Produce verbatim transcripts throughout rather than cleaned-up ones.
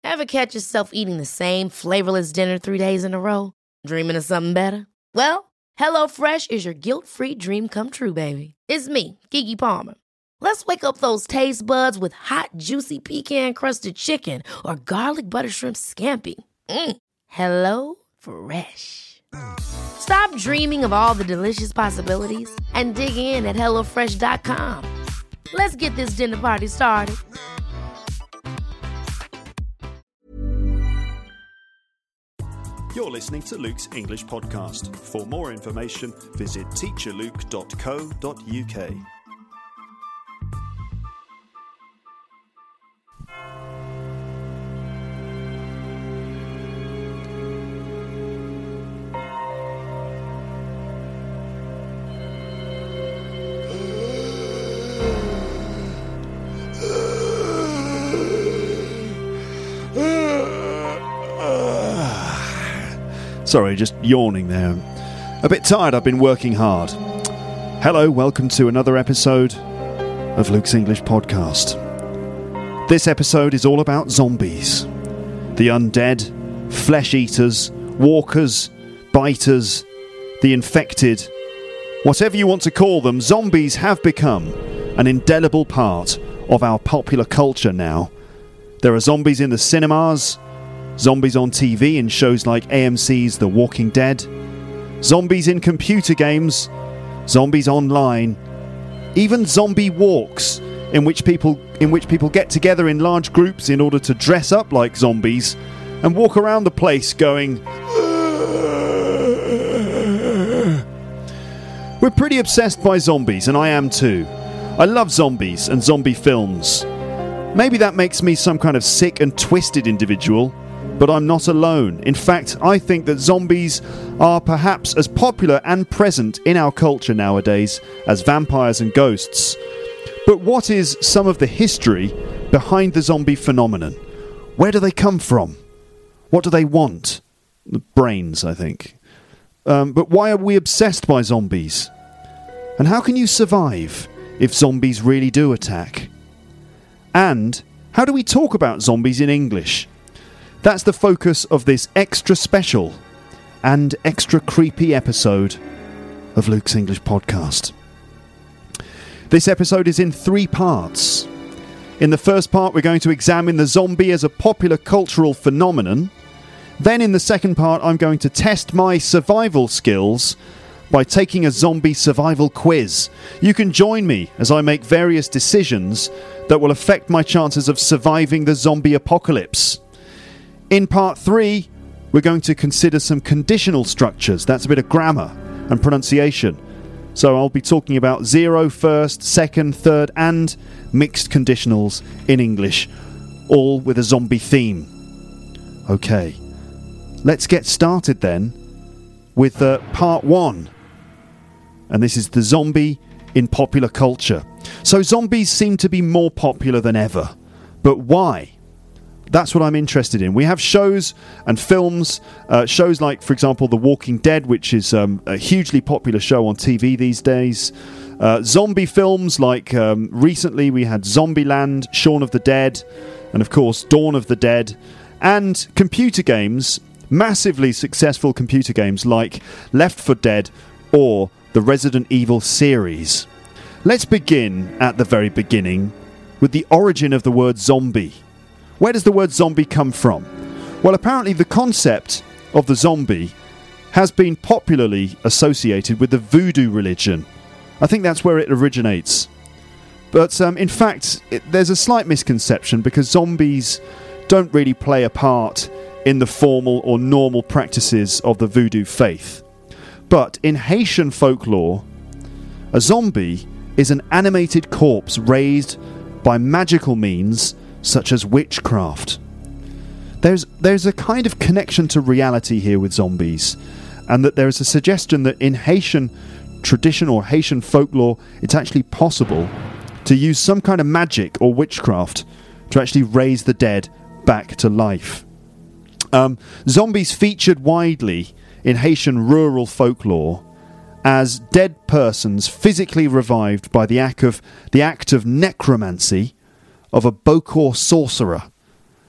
Ever catch yourself eating the same flavorless dinner three days in a row? Dreaming of something better? Well, HelloFresh is your guilt-free dream come true, baby. It's me, Keke Palmer. Let's wake up those taste buds with hot, juicy pecan-crusted chicken or garlic butter shrimp scampi. Mm. Hello Fresh. Stop dreaming of all the delicious possibilities and dig in at hello fresh dot com. Let's get this dinner party started. You're listening to Luke's English Podcast. For more information, visit teacher luke dot co dot uk. Sorry, just yawning there. A bit tired, I've been working hard. Hello, welcome to another episode of Luke's English Podcast. This episode is all about zombies. The undead, flesh-eaters, walkers, biters, the infected. Whatever you want to call them, zombies have become an indelible part of our popular culture now. There are zombies in the cinemas, zombies on T V in shows like A M C's The Walking Dead, zombies in computer games, zombies online, even zombie walks in which people in which people get together in large groups in order to dress up like zombies and walk around the place going, we're pretty obsessed by zombies, and I am too. I love zombies and zombie films. Maybe that makes me some kind of sick and twisted individual, but I'm not alone. In fact, I think that zombies are perhaps as popular and present in our culture nowadays as vampires and ghosts. But what is some of the history behind the zombie phenomenon? Where do they come from? What do they want? The brains, I think. Um, but why are we obsessed by zombies? And how can you survive if zombies really do attack? And how do we talk about zombies in English? That's the focus of this extra special and extra creepy episode of Luke's English Podcast. This episode is in three parts. In the first part, we're going to examine the zombie as a popular cultural phenomenon. Then in the second part, I'm going to test my survival skills by taking a zombie survival quiz. You can join me as I make various decisions that will affect my chances of surviving the zombie apocalypse. In part three, we're going to consider some conditional structures. That's a bit of grammar and pronunciation. So I'll be talking about zero, first, second, third, and mixed conditionals in English, all with a zombie theme. Okay, let's get started then with uh, part one. And this is the zombie in popular culture. So zombies seem to be more popular than ever. But why? That's what I'm interested in. We have shows and films, uh, shows like, for example, The Walking Dead, which is um, a hugely popular show on T V these days. Uh, zombie films like um, recently we had Zombieland, Shaun of the Dead, and of course Dawn of the Dead. And computer games, massively successful computer games like Left four Dead or the Resident Evil series. Let's begin at the very beginning with the origin of the word zombie. Where does the word zombie come from? Well, apparently the concept of the zombie has been popularly associated with the voodoo religion. I think that's where it originates. But um, in fact, it, there's a slight misconception because zombies don't really play a part in the formal or normal practices of the voodoo faith. But in Haitian folklore, a zombie is an animated corpse raised by magical means such as witchcraft. There's there's a kind of connection to reality here with zombies, and that there is a suggestion that in Haitian tradition or Haitian folklore, it's actually possible to use some kind of magic or witchcraft to actually raise the dead back to life. Um, zombies featured widely in Haitian rural folklore as dead persons physically revived by the act of the act of necromancy of a Bokor sorcerer.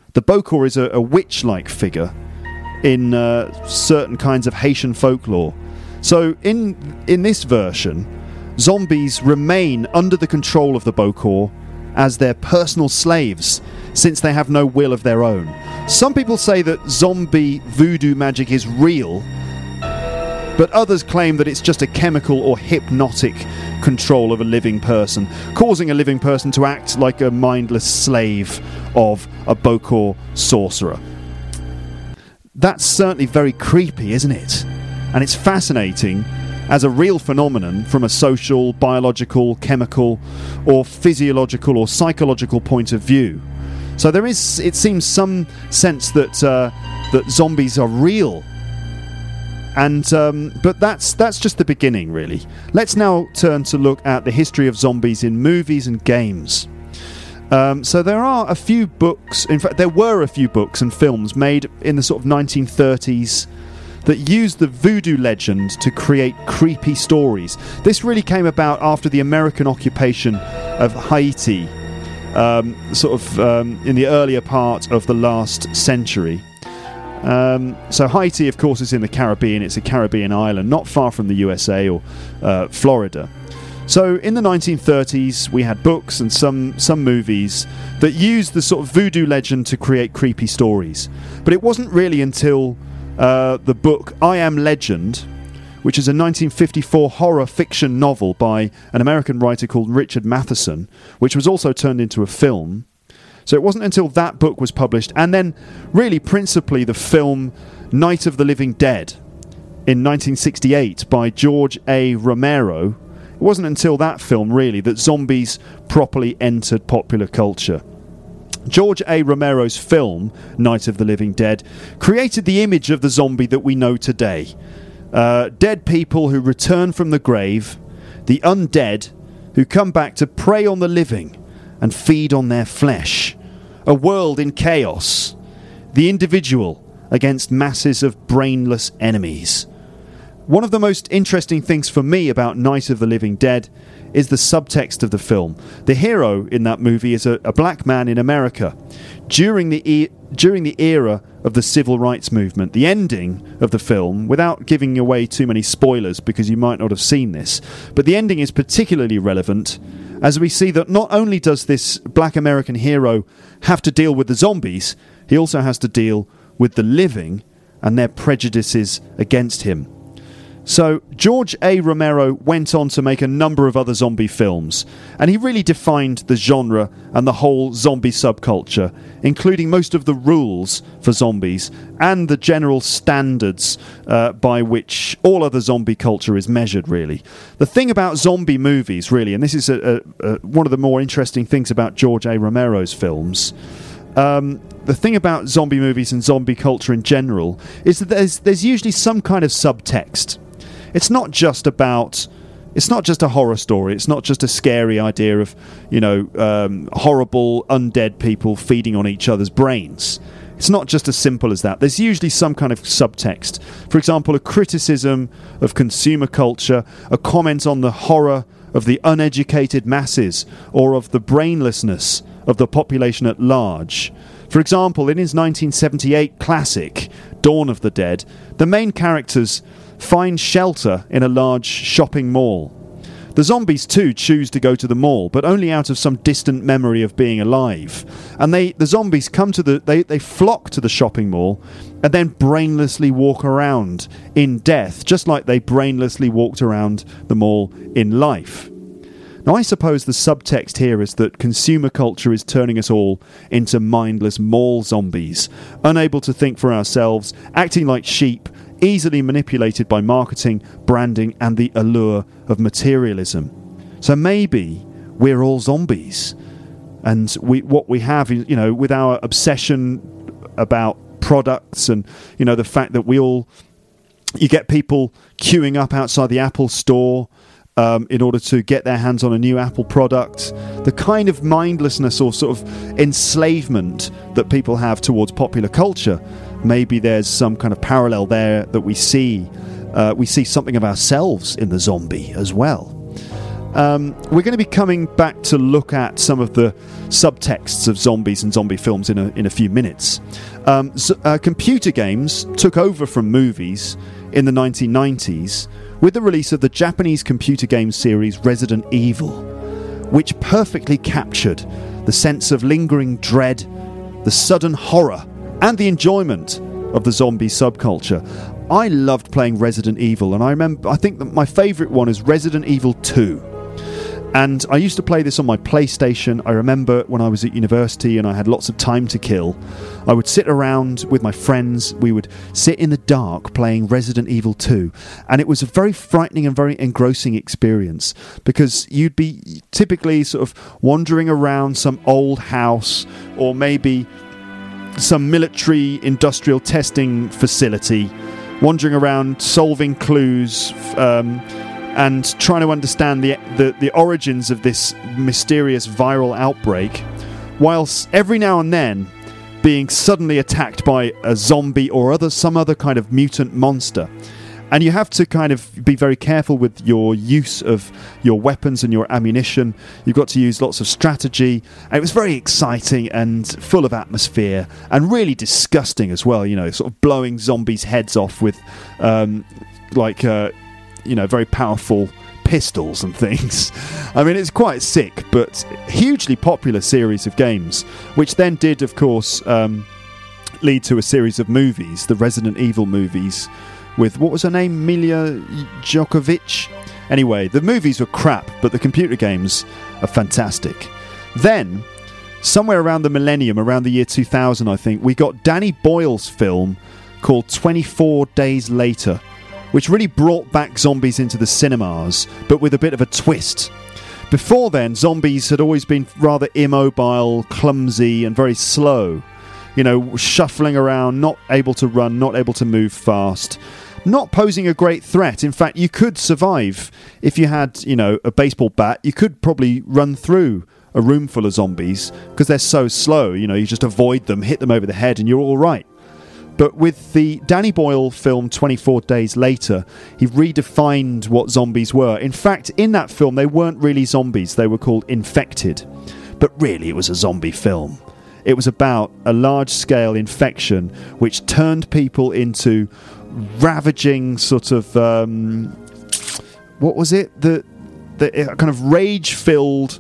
The Bokor is a, a witch-like figure in uh, certain kinds of Haitian folklore. So in in this version, zombies remain under the control of the Bokor as their personal slaves, since they have no will of their own. Some people say that zombie voodoo magic is real, but others claim that it's just a chemical or hypnotic control of a living person, causing a living person to act like a mindless slave of a Bokor sorcerer. That's certainly very creepy, isn't it? And it's fascinating as a real phenomenon from a social, biological, chemical, or physiological or psychological point of view. So there is, it seems, some sense that uh, that zombies are real. And um, but that's that's just the beginning, really. Let's now turn to look at the history of zombies in movies and games. Um, so there are a few books, in fact there were a few books and films made in the sort of nineteen thirties that used the voodoo legend to create creepy stories. This really came about after the American occupation of Haiti, um, sort of um, in the earlier part of the last century. Um, so Haiti, of course, is in the Caribbean. It's a Caribbean island, not far from the U S A or uh, Florida. So in the nineteen thirties, we had books and some some movies that used the sort of voodoo legend to create creepy stories. But it wasn't really until uh, the book I Am Legend, which is a nineteen fifty-four horror fiction novel by an American writer called Richard Matheson, which was also turned into a film. So it wasn't until that book was published, and then really principally the film Night of the Living Dead in nineteen sixty-eight by George A. Romero. It wasn't until that film, really, that zombies properly entered popular culture. George A. Romero's film, Night of the Living Dead, created the image of the zombie that we know today. Uh, dead people who return from the grave, the undead who come back to prey on the living and feed on their flesh. A world in chaos. The individual against masses of brainless enemies. One of the most interesting things for me about Night of the Living Dead is the subtext of the film. The hero in that movie is a, a black man in America during the e- during the era of the civil rights movement. The ending of the film, without giving away too many spoilers because you might not have seen this, but the ending is particularly relevant as we see that not only does this black American hero have to deal with the zombies, he also has to deal with the living and their prejudices against him. So George A. Romero went on to make a number of other zombie films, and he really defined the genre and the whole zombie subculture, including most of the rules for zombies and the general standards uh, by which all other zombie culture is measured, really. The thing about zombie movies, really, and this is a, a, a, one of the more interesting things about George A. Romero's films, um, the thing about zombie movies and zombie culture in general is that there's, there's usually some kind of subtext. It's not just about, it's not just a horror story. It's not just a scary idea of, you know, um, horrible undead people feeding on each other's brains. It's not just as simple as that. There's usually some kind of subtext. For example, a criticism of consumer culture, a comment on the horror of the uneducated masses or of the brainlessness of the population at large. For example, in his nineteen seventy-eight classic, Dawn of the Dead, the main characters find shelter in a large shopping mall. The zombies too choose to go to the mall, but only out of some distant memory of being alive. And they, the zombies come to the, they, they flock to the shopping mall and then brainlessly walk around in death, just like they brainlessly walked around the mall in life. Now, I suppose the subtext here is that consumer culture is turning us all into mindless mall zombies, unable to think for ourselves, acting like sheep, easily manipulated by marketing, branding, and the allure of materialism. So maybe we're all zombies, and we what we have, you know, with our obsession about products, and you know the fact that we all, you get people queuing up outside the Apple store um, in order to get their hands on a new Apple product. The kind of mindlessness or sort of enslavement that people have towards popular culture. Maybe there's some kind of parallel there that we see. Uh, we see something of ourselves in the zombie as well. Um, we're going to be coming back to look at some of the subtexts of zombies and zombie films in a, in a few minutes. Um, so, uh, computer games took over from movies in the nineteen nineties with the release of the Japanese computer game series Resident Evil, which perfectly captured the sense of lingering dread, the sudden horror, and the enjoyment of the zombie subculture. I loved playing Resident Evil, and I remember, I think that my favourite one is Resident Evil two. And I used to play this on my PlayStation. I remember when I was at university and I had lots of time to kill, I would sit around with my friends. We would sit in the dark playing Resident Evil two. And it was a very frightening and very engrossing experience, because you'd be typically sort of wandering around some old house, or maybe some military industrial testing facility, wandering around solving clues, um, and trying to understand the, the the origins of this mysterious viral outbreak, whilst every now and then being suddenly attacked by a zombie or other some other kind of mutant monster. And you have to kind of be very careful with your use of your weapons and your ammunition. You've got to use lots of strategy. And it was very exciting and full of atmosphere, and really disgusting as well, you know, sort of blowing zombies' heads off with um, like... Uh, you know, very powerful pistols and things. I mean, it's quite sick, but hugely popular series of games, which then did, of course, um, lead to a series of movies, the Resident Evil movies, with, what was her name, Mila Djokovic? Anyway, the movies were crap, but the computer games are fantastic. Then, somewhere around the millennium, around the year two thousand, I think, we got Danny Boyle's film called twenty-four days later, which really brought back zombies into the cinemas, but with a bit of a twist. Before then, zombies had always been rather immobile, clumsy, and very slow. You know, shuffling around, not able to run, not able to move fast, not posing a great threat. In fact, you could survive if you had, you know, a baseball bat. You could probably run through a room full of zombies because they're so slow. You know, you just avoid them, hit them over the head, and you're all right. But with the Danny Boyle film twenty-four days later, he redefined what zombies were. In fact, in that film, they weren't really zombies. They were called infected. But really, it was a zombie film. It was about a large-scale infection which turned people into ravaging sort of... Um, what was it? The, the kind of rage-filled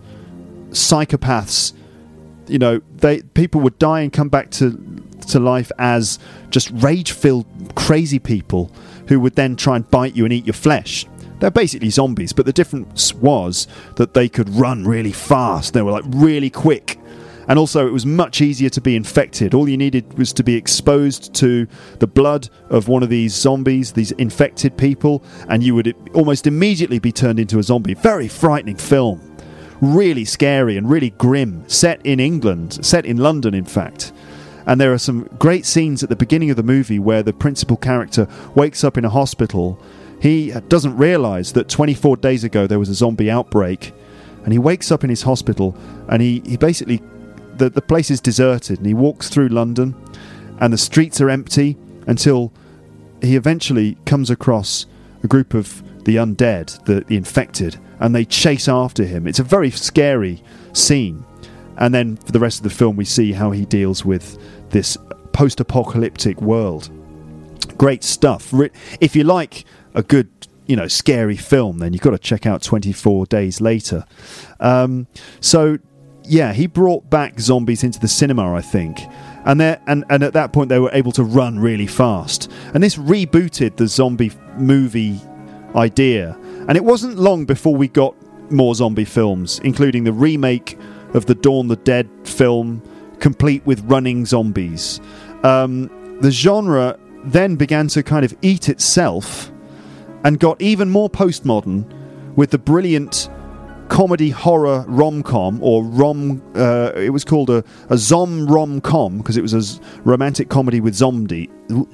psychopaths. You know, they people would die and come back to... to life as just rage-filled crazy people who would then try and bite you and eat your flesh. They're basically zombies, but the difference was that they could run really fast. They were like really quick, and also it was much easier to be infected. All you needed was to be exposed to the blood of one of these zombies, these infected people, and you would almost immediately be turned into a zombie. Very frightening film, really scary and really grim, set in England, set in London in fact. And there are some great scenes at the beginning of the movie where the principal character wakes up in a hospital. He doesn't realise that twenty-four days ago there was a zombie outbreak, and he wakes up in his hospital, and he, he basically, the, the place is deserted, and he walks through London, and the streets are empty until he eventually comes across a group of the undead, the, the infected, and they chase after him. It's a very scary scene. And then for the rest of the film, we see how he deals with this post-apocalyptic world. Great stuff. If you like a good, you know, scary film, then you've got to check out twenty-four days later. Um, so, yeah, he brought back zombies into the cinema, I think. And, and, and at that point, they were able to run really fast. And this rebooted the zombie movie idea. And it wasn't long before we got more zombie films, including the remake of the Dawn of the Dead film, complete with running zombies. Um, the genre then began to kind of eat itself and got even more postmodern with the brilliant comedy horror rom-com, or rom uh, it was called a, a zom rom-com because it was a z- romantic comedy with zombie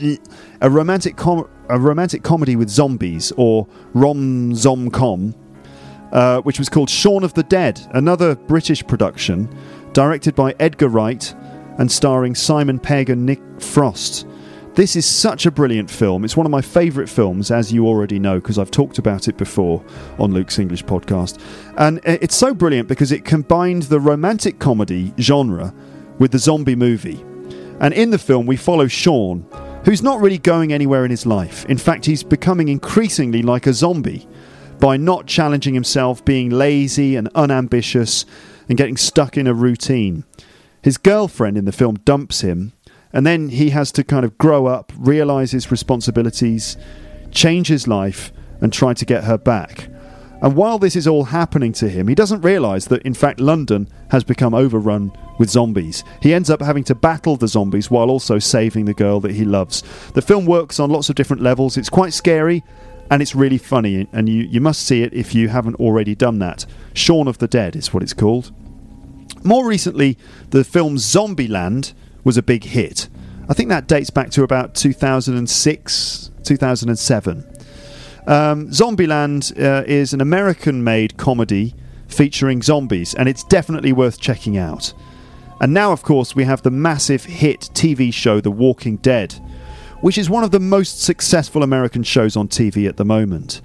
a romantic com- a romantic comedy with zombies, or rom zom com. Uh, which was called Shaun of the Dead, another British production, directed by Edgar Wright and starring Simon Pegg and Nick Frost. This is such a brilliant film. It's one of my favourite films, as you already know, because I've talked about it before on Luke's English podcast. And it's so brilliant because it combined the romantic comedy genre with the zombie movie. And in the film, we follow Sean, who's not really going anywhere in his life. In fact, he's becoming increasingly like a zombie by not challenging himself, being lazy and unambitious, and getting stuck in a routine. His girlfriend in the film dumps him, and then he has to kind of grow up, realise his responsibilities, change his life, and try to get her back. And while this is all happening to him, he doesn't realise that, in fact, London has become overrun with zombies. He ends up having to battle the zombies while also saving the girl that he loves. The film works on lots of different levels. It's quite scary, and it's really funny, and you, you must see it if you haven't already done that. Shaun of the Dead is what it's called. More recently, the film Zombieland was a big hit. I think that dates back to about two thousand six, two thousand seven. Um, Zombieland uh, is an American-made comedy featuring zombies, and it's definitely worth checking out. And now, of course, we have the massive hit T V show The Walking Dead, which is one of the most successful American shows on T V at the moment.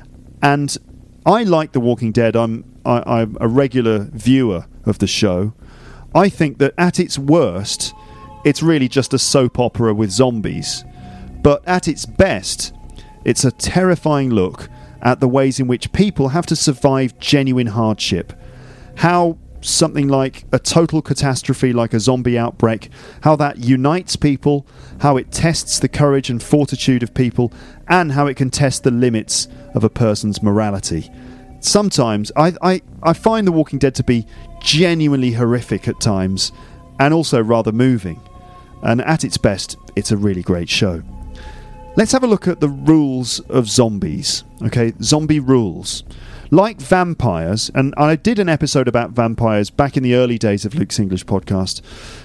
And I like The Walking Dead. I'm I, I'm a regular viewer of the show. I think that at its worst, it's really just a soap opera with zombies. But at its best, it's a terrifying look at the ways in which people have to survive genuine hardship. How something like a total catastrophe like a zombie outbreak, how that unites people, how it tests the courage and fortitude of people, and how it can test the limits of a person's morality. Sometimes I, I, I find The Walking Dead to be genuinely horrific at times, and also rather moving. And at its best, it's a really great show. Let's have a look at the rules of zombies. Okay, zombie rules. Like vampires, and I did an episode about vampires back in the early days of Luke's English podcast.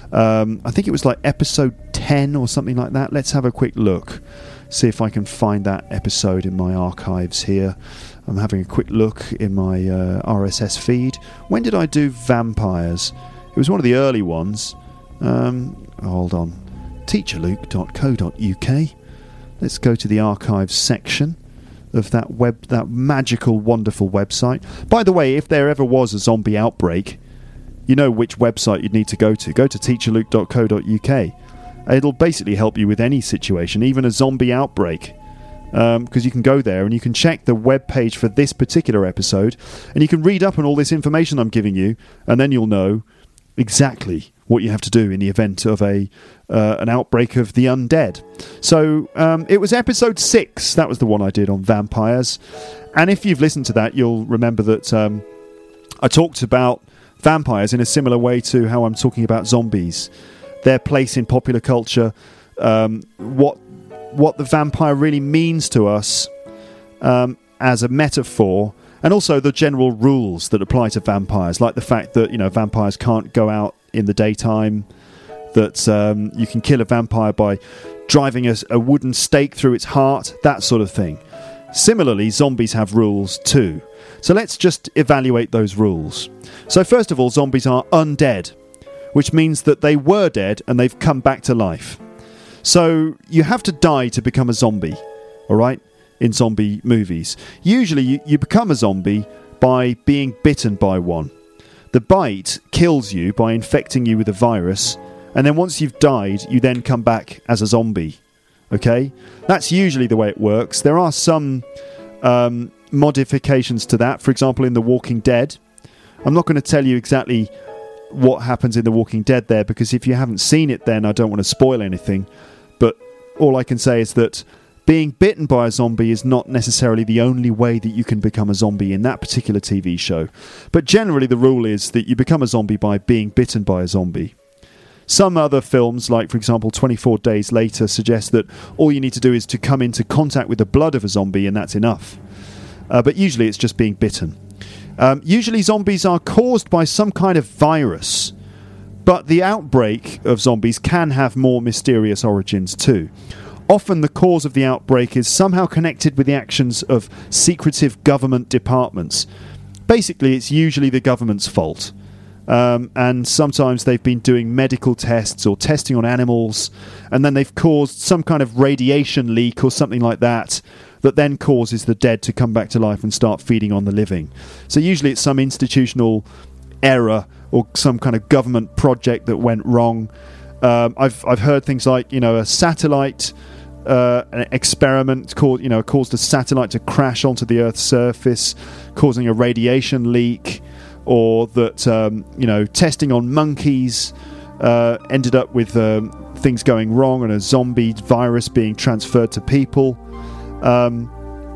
Um, I think it was like episode ten or something like that. Let's have a quick look. See if I can find that episode in my archives here. I'm having a quick look in my uh, R S S feed. When did I do vampires? It was one of the early ones. Um, hold on. teacher luke dot co dot u k. Let's go to the archives section of that web, that magical, wonderful website. By the way, if there ever was a zombie outbreak, you know which website you'd need to go to. Go to teacher luke dot co dot u k. It'll basically help you with any situation, even a zombie outbreak. Because um, you can go there and you can check the web page for this particular episode, and you can read up on all this information I'm giving you, and then you'll know exactly what you have to do in the event of a uh, an outbreak of the undead. So um, it was episode six. That was the one I did on vampires. And if you've listened to that, you'll remember that um, I talked about vampires in a similar way to how I'm talking about zombies. Their place in popular culture, um, what what the vampire really means to us um, as a metaphor, and also the general rules that apply to vampires, like the fact that, you know, vampires can't go out in the daytime, that um, you can kill a vampire by driving a, a wooden stake through its heart, that sort of thing. Similarly, zombies have rules too. So let's just evaluate those rules. So first of all, zombies are undead, which means that they were dead and they've come back to life. So you have to die to become a zombie, all right, in zombie movies. Usually you, you become a zombie by being bitten by one. The bite kills you by infecting you with a virus, and then once you've died, you then come back as a zombie, okay? That's usually the way it works. There are some um, modifications to that. For example, in The Walking Dead, I'm not going to tell you exactly what happens in The Walking Dead there, because if you haven't seen it then I don't want to spoil anything, but all I can say is that being bitten by a zombie is not necessarily the only way that you can become a zombie in that particular T V show, but generally the rule is that you become a zombie by being bitten by a zombie. Some other films, like for example twenty-four days later, suggest that all you need to do is to come into contact with the blood of a zombie and that's enough, uh, but usually it's just being bitten. Um, usually zombies are caused by some kind of virus, but the outbreak of zombies can have more mysterious origins too. Often the cause of the outbreak is somehow connected with the actions of secretive government departments. Basically, it's usually the government's fault. Um, and sometimes they've been doing medical tests or testing on animals, and then they've caused some kind of radiation leak or something like that, that then causes the dead to come back to life and start feeding on the living. So usually it's some institutional error or some kind of government project that went wrong. Um, I've I've heard things like, you know, a satellite uh, an experiment called, you know, caused a satellite to crash onto the Earth's surface, causing a radiation leak. Or that, um, you know, testing on monkeys uh, ended up with um, things going wrong and a zombie virus being transferred to people, um,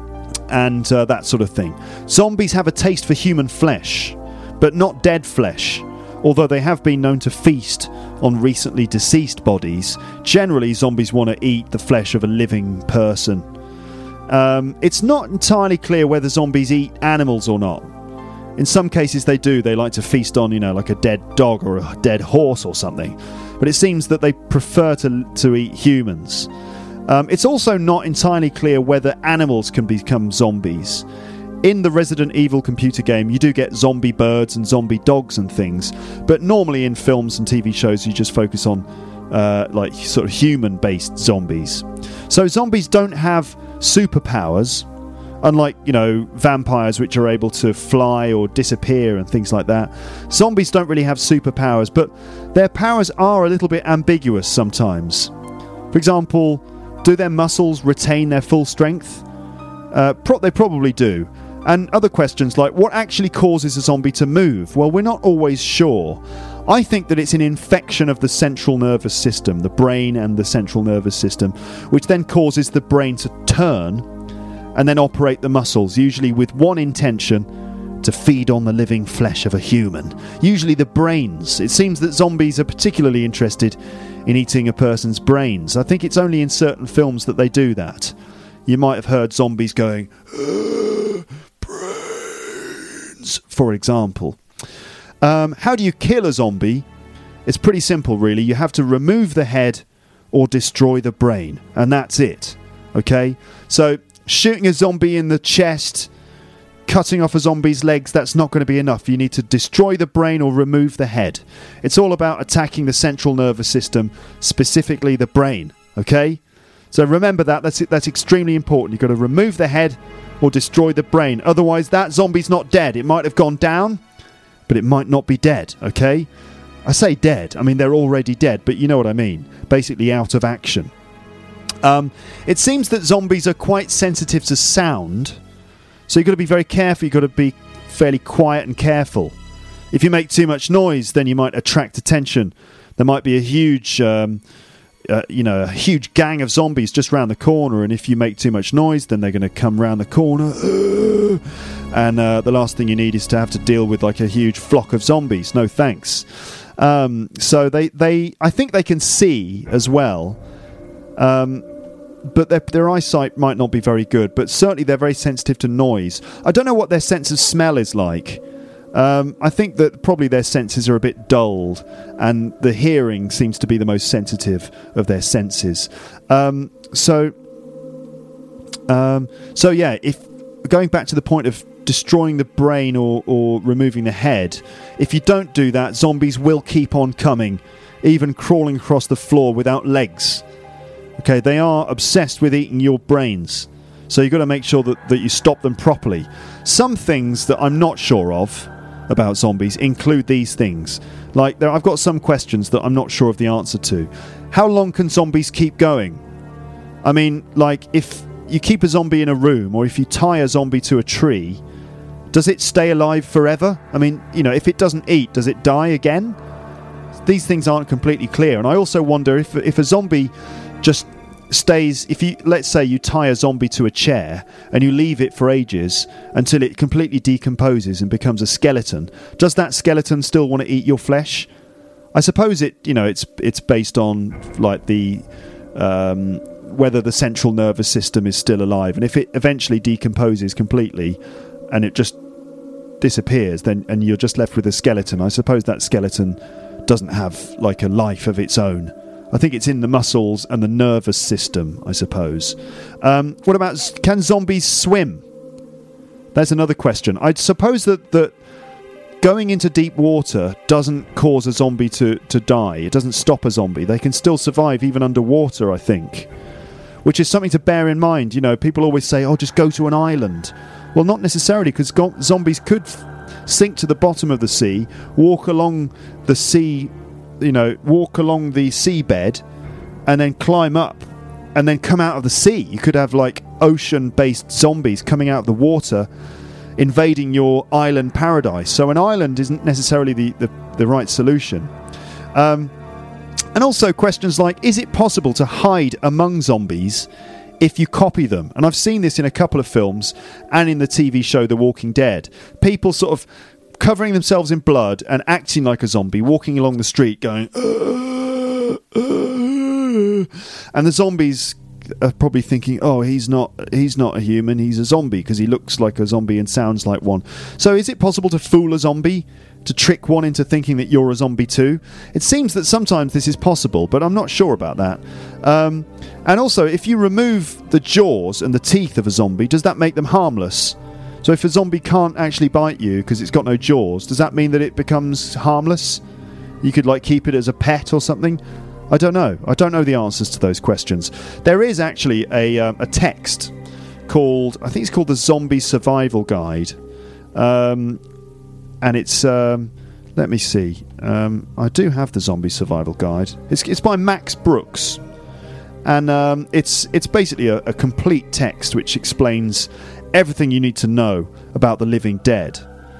and uh, that sort of thing. Zombies have a taste for human flesh, but not dead flesh. Although they have been known to feast on recently deceased bodies, generally zombies want to eat the flesh of a living person. Um, it's not entirely clear whether zombies eat animals or not. In some cases they do. They like to feast on, you know, like a dead dog or a dead horse or something. But it seems that they prefer to to eat humans. Um, it's also not entirely clear whether animals can become zombies. In the Resident Evil computer game, you do get zombie birds and zombie dogs and things. But normally in films and T V shows, you just focus on uh, like sort of human-based zombies. So zombies don't have superpowers. Unlike, you know, vampires, which are able to fly or disappear and things like that. Zombies don't really have superpowers, but their powers are a little bit ambiguous sometimes. For example, do their muscles retain their full strength? Uh, pro- they probably do. And other questions like, what actually causes a zombie to move? Well, we're not always sure. I think that it's an infection of the central nervous system, the brain and the central nervous system, which then causes the brain to turn and then operate the muscles, usually with one intention: to feed on the living flesh of a human. Usually the brains. It seems that zombies are particularly interested in eating a person's brains. I think it's only in certain films that they do that. You might have heard zombies going, brains, for example. Um, how do you kill a zombie? It's pretty simple, really. You have to remove the head or destroy the brain, and that's it. Okay? So shooting a zombie in the chest, cutting off a zombie's legs, that's not going to be enough. You need to destroy the brain or remove the head. It's all about attacking the central nervous system, specifically the brain, okay? So remember that. That's that's extremely important. You've got to remove the head or destroy the brain. Otherwise, that zombie's not dead. It might have gone down, but it might not be dead, okay? I say dead. I mean, they're already dead, but you know what I mean. Basically out of action. Um, it seems that zombies are quite sensitive to sound, so you've got to be very careful. You've got to be fairly quiet and careful. If you make too much noise, then you might attract attention. There might be a huge, um, uh, you know, a huge gang of zombies just round the corner, and if you make too much noise, then they're going to come round the corner, and uh, the last thing you need is to have to deal with like a huge flock of zombies. No thanks. Um, so they, they, I think they can see as well. Um, but their, their eyesight might not be very good, but certainly they're very sensitive to noise. I don't know what their sense of smell is like. Um, I think that probably their senses are a bit dulled, and the hearing seems to be the most sensitive of their senses. Um, so, um, so yeah, if going back to the point of destroying the brain or, or removing the head, if you don't do that, zombies will keep on coming, even crawling across the floor without legs. Okay, they are obsessed with eating your brains. So you've got to make sure that, that you stop them properly. Some things that I'm not sure of about zombies include these things. Like, there, I've got some questions that I'm not sure of the answer to. How long can zombies keep going? I mean, like, if you keep a zombie in a room, or if you tie a zombie to a tree, does it stay alive forever? I mean, you know, if it doesn't eat, does it die again? These things aren't completely clear. And I also wonder if if a zombie just stays, if you, let's say you tie a zombie to a chair and you leave it for ages until it completely decomposes and becomes a skeleton, does that skeleton still want to eat your flesh? I suppose it, you know, it's it's based on like the um, whether the central nervous system is still alive, and if it eventually decomposes completely and it just disappears, then and you're just left with a skeleton, I suppose that skeleton doesn't have like a life of its own. I think it's in the muscles and the nervous system, I suppose. Um, what about, can zombies swim? That's another question. I suppose that, that going into deep water doesn't cause a zombie to, to die. It doesn't stop a zombie. They can still survive even underwater, I think, which is something to bear in mind. You know, people always say, oh, just go to an island. Well, not necessarily, because go- zombies could f- sink to the bottom of the sea, walk along the sea, you know, walk along the seabed, and then climb up, and then come out of the sea. You could have, like, ocean-based zombies coming out of the water, invading your island paradise. So an island isn't necessarily the, the, the right solution. Um, and also questions like, is it possible to hide among zombies if you copy them? And I've seen this in a couple of films and in the T V show The Walking Dead. People sort of covering themselves in blood and acting like a zombie, walking along the street going, uh, uh, and the zombies are probably thinking, oh, he's not he's not a human, he's a zombie, because he looks like a zombie and sounds like one. So is it possible to fool a zombie, to trick one into thinking that you're a zombie too? It seems that sometimes this is possible, but I'm not sure about that. Um, and also, if you remove the jaws and the teeth of a zombie, does that make them harmless? So if a zombie can't actually bite you because it's got no jaws, does that mean that it becomes harmless? You could, like, keep it as a pet or something? I don't know. I don't know the answers to those questions. There is actually a um, a text called, I think it's called the Zombie Survival Guide. Um, and it's, um, let me see. Um, I do have the Zombie Survival Guide. It's it's by Max Brooks. And um, it's it's basically a, a complete text which explains everything you need to know about the living dead.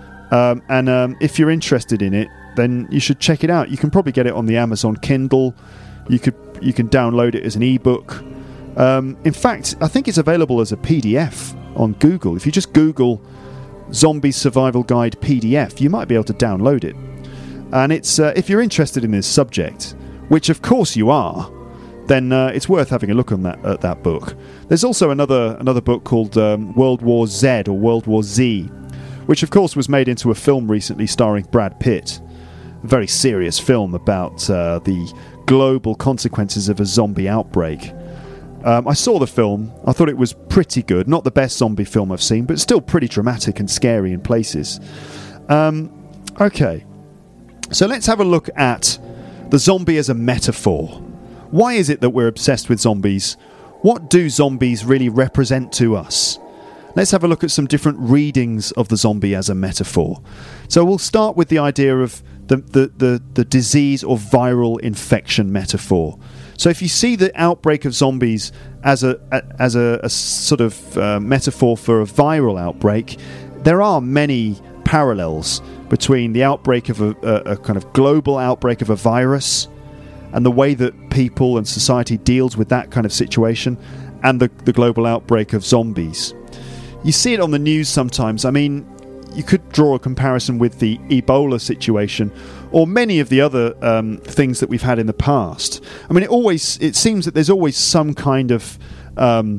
Um, and um, if you're interested in it, then you should check it out. You can probably get it on the Amazon Kindle. You could you can download it as an ebook. Um, in fact, I think it's available as a P D F on Google. If you just Google Zombie Survival Guide P D F, you might be able to download it. And it's uh, if you're interested in this subject, which of course you are, then uh, it's worth having a look on that at that book. There's also another another book called um, World War Z or World War Z, which of course was made into a film recently starring Brad Pitt. A very serious film about uh, the global consequences of a zombie outbreak. Um, I saw the film. I thought it was pretty good. Not the best zombie film I've seen, but still pretty dramatic and scary in places. Um, okay, so let's have a look at the zombie as a metaphor. Why is it that we're obsessed with zombies? What do zombies really represent to us? Let's have a look at some different readings of the zombie as a metaphor. So we'll start with the idea of the, the, the, the disease or viral infection metaphor. So if you see the outbreak of zombies as a, a as a, a sort of uh, metaphor for a viral outbreak, there are many parallels between the outbreak of a, a, a kind of global outbreak of a virus and the way that people and society deals with that kind of situation, and the, the global outbreak of zombies. You see it on the news sometimes. I mean, you could draw a comparison with the Ebola situation or many of the other um, things that we've had in the past. I mean, it always it seems that there's always some kind of um,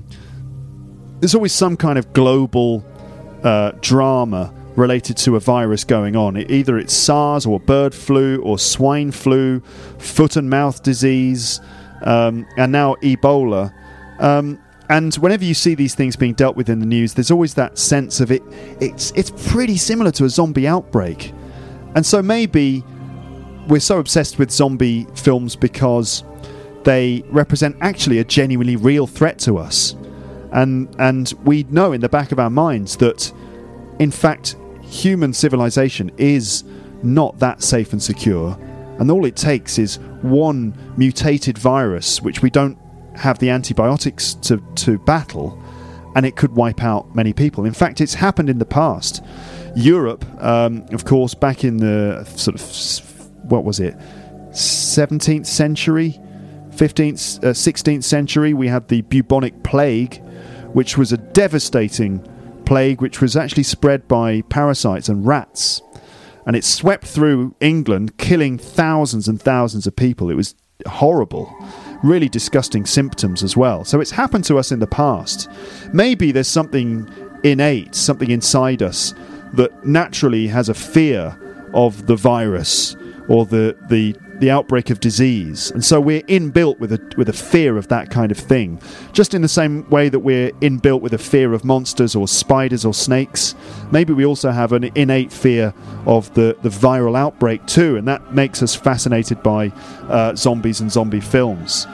there's always some kind of global uh, drama related to a virus going on. It, either it's SARS or bird flu or swine flu, foot and mouth disease, um, and now Ebola. Um, And whenever you see these things being dealt with in the news, there's always that sense of it. It's it's pretty similar to a zombie outbreak. And so maybe we're so obsessed with zombie films because they represent actually a genuinely real threat to us. And and we know in the back of our minds that, in fact, human civilization is not that safe and secure. And all it takes is one mutated virus, which we don't have the antibiotics to, to battle, and it could wipe out many people. In fact, it's happened in the past. Europe, um, of course, back in the sort of, what was it, seventeenth century, fifteenth, uh, sixteenth century, we had the bubonic plague, which was a devastating plague, which was actually spread by parasites and rats. And it swept through England, killing thousands and thousands of people. It was horrible. Really disgusting symptoms as well. So it's happened to us in the past. Maybe there's something innate, something inside us that naturally has a fear of the virus or the the the outbreak of disease, and so we're inbuilt with a with a fear of that kind of thing, just in the same way that we're inbuilt with a fear of monsters or spiders or snakes. Maybe we also have an innate fear of the, the viral outbreak too, and that makes us fascinated by uh, zombies and zombie films.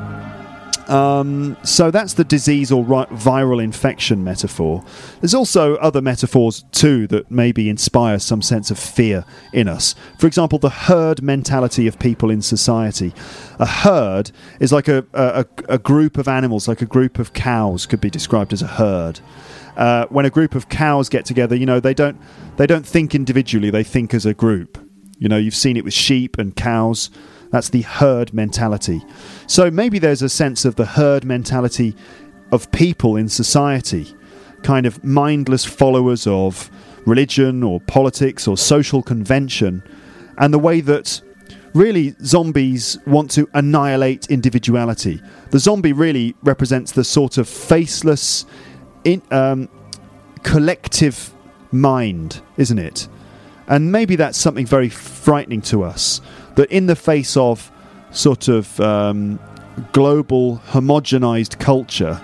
Um, so that's the disease or ri- viral infection metaphor. There's also other metaphors too that maybe inspire some sense of fear in us. For example, the herd mentality of people in society. A herd is like a, a, a group of animals, like a group of cows could be described as a herd. Uh, when a group of cows get together, you know, they don't they don't think individually, they think as a group. You know, you've seen it with sheep and cows. That's the herd mentality. So maybe there's a sense of the herd mentality of people in society, kind of mindless followers of religion or politics or social convention, and the way that really zombies want to annihilate individuality. The zombie really represents the sort of faceless, in, um, collective mind, isn't it? And maybe that's something very frightening to us, that in the face of sort of um, global homogenized culture,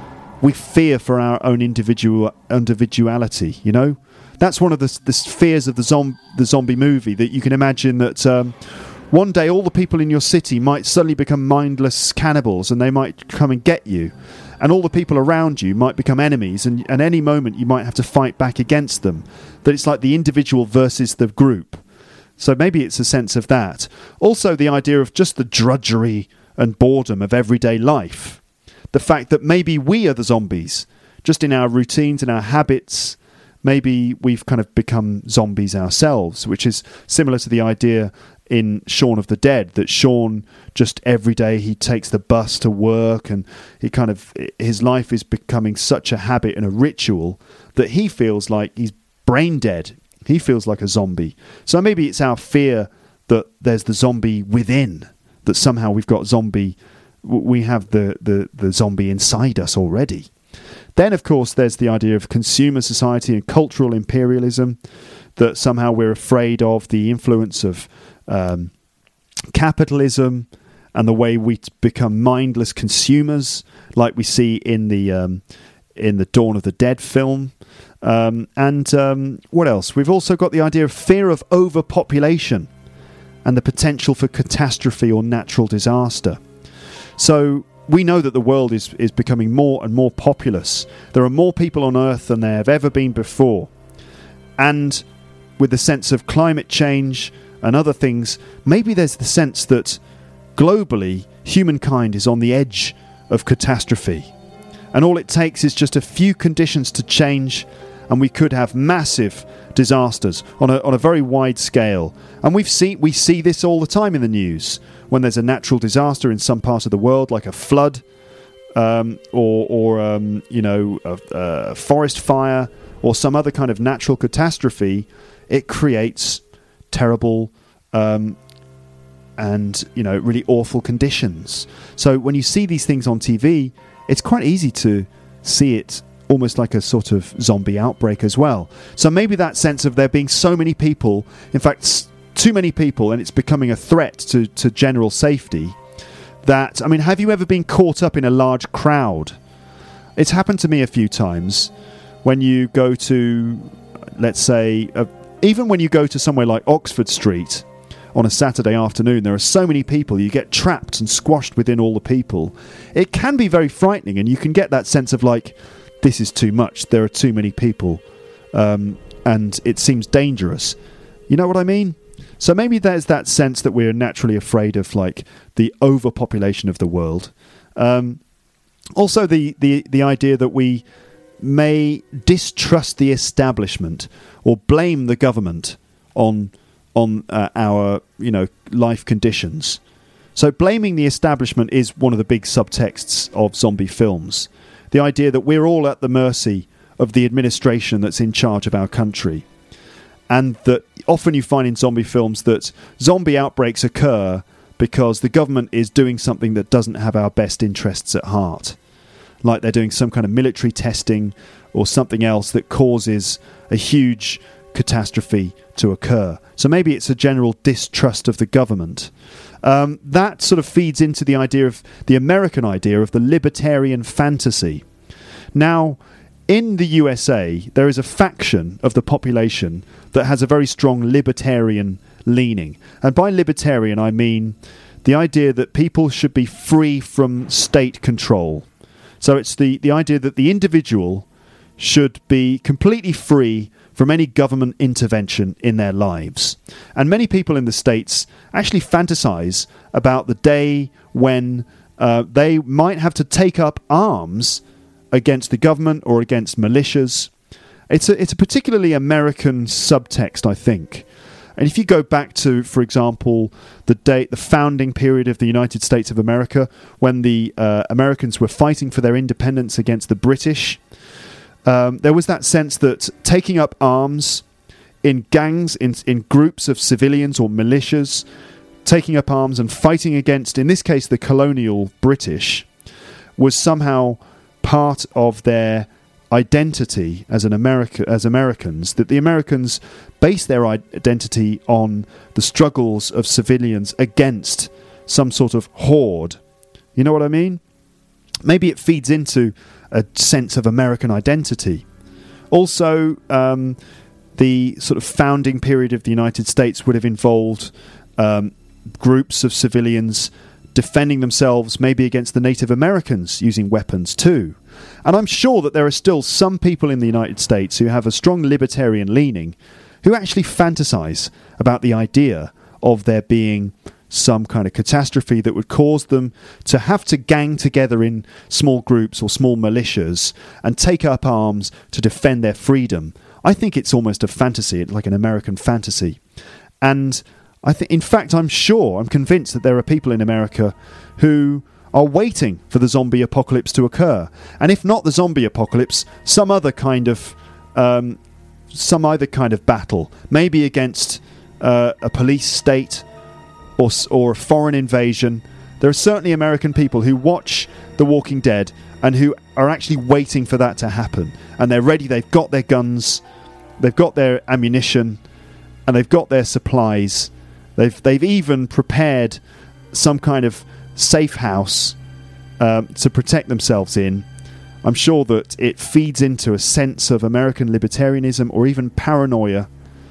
we fear for our own individual individuality, you know? That's one of the, the fears of the, zom- the zombie movie, that you can imagine that um, one day all the people in your city might suddenly become mindless cannibals and they might come and get you. And all the people around you might become enemies, and at any moment you might have to fight back against them. That it's like the individual versus the group. So maybe it's a sense of that. Also the idea of just the drudgery and boredom of everyday life. The fact that maybe we are the zombies, just in our routines and our habits. Maybe we've kind of become zombies ourselves, which is similar to the idea in Shaun of the Dead, that Shaun, just every day he takes the bus to work, and he kind of, his life is becoming such a habit and a ritual that he feels like he's brain dead. He feels like a zombie. So maybe it's our fear that there's the zombie within, that somehow we've got zombie, we have the, the, the zombie inside us already. Then, of course, there's the idea of consumer society and cultural imperialism, that somehow we're afraid of the influence of um, capitalism and the way we become mindless consumers, like we see in the um, in the Dawn of the Dead film. Um, and um, what else? We've also got the idea of fear of overpopulation and the potential for catastrophe or natural disaster. So we know that the world is, is becoming more and more populous. There are more people on Earth than there have ever been before. And with the sense of climate change and other things, maybe there's the sense that globally humankind is on the edge of catastrophe. And all it takes is just a few conditions to change, and we could have massive disasters on a on a very wide scale. And we've seen we see this all the time in the news when there's a natural disaster in some part of the world, like a flood, um, or or um, you know a, a forest fire or some other kind of natural catastrophe. It creates terrible um, and you know really awful conditions. So when you see these things on T V, it's quite easy to see it almost like a sort of zombie outbreak as well. So maybe that sense of there being so many people, in fact, too many people, and it's becoming a threat to, to general safety, that, I mean, have you ever been caught up in a large crowd? It's happened to me a few times when you go to, let's say, a, even when you go to somewhere like Oxford Street on a Saturday afternoon, there are so many people, you get trapped and squashed within all the people. It can be very frightening, and you can get that sense of like, this is too much, there are too many people, um, and it seems dangerous. You know what I mean? So maybe there's that sense that we're naturally afraid of like the overpopulation of the world. Um, also the, the, the idea that we may distrust the establishment or blame the government on on uh, our, you know, life conditions. So blaming the establishment is one of the big subtexts of zombie films. The idea that we're all at the mercy of the administration that's in charge of our country. And that often you find in zombie films that zombie outbreaks occur because the government is doing something that doesn't have our best interests at heart. Like they're doing some kind of military testing or something else that causes a huge catastrophe to occur. So maybe it's a general distrust of the government. Um, that sort of feeds into the idea of the American idea of the libertarian fantasy. Now, in the U S A, there is a faction of the population that has a very strong libertarian leaning. And by libertarian, I mean the idea that people should be free from state control. So it's the, the idea that the individual should be completely free from any government intervention in their lives. And many people in the States actually fantasize about the day when uh, they might have to take up arms against the government or against militias. It's a, it's a particularly American subtext, I think. And if you go back to, for example, the date, the founding period of the United States of America, when the uh, Americans were fighting for their independence against the British, um, there was that sense that taking up arms in gangs, in, in groups of civilians or militias, taking up arms and fighting against, in this case, the colonial British, was somehow part of their identity as an America, as Americans, that the Americans base their identity on the struggles of civilians against some sort of horde. You know what I mean? Maybe it feeds into a sense of American identity. Also, um, the sort of founding period of the United States would have involved um, groups of civilians defending themselves maybe against the Native Americans using weapons too. And I'm sure that there are still some people in the United States who have a strong libertarian leaning who actually fantasize about the idea of there being some kind of catastrophe that would cause them to have to gang together in small groups or small militias and take up arms to defend their freedom. I think it's almost a fantasy, like an American fantasy. And I think, in fact, I'm sure, I'm convinced that there are people in America who are waiting for the zombie apocalypse to occur. And if not the zombie apocalypse, some other kind of um, some other kind of battle, maybe against uh, a police state or or a foreign invasion. There are certainly American people who watch The Walking Dead and who are actually waiting for that to happen. And they're ready, they've got their guns, they've got their ammunition, and they've got their supplies. They've they've even prepared some kind of safe house um, to protect themselves in. I'm sure that it feeds into a sense of American libertarianism or even paranoia.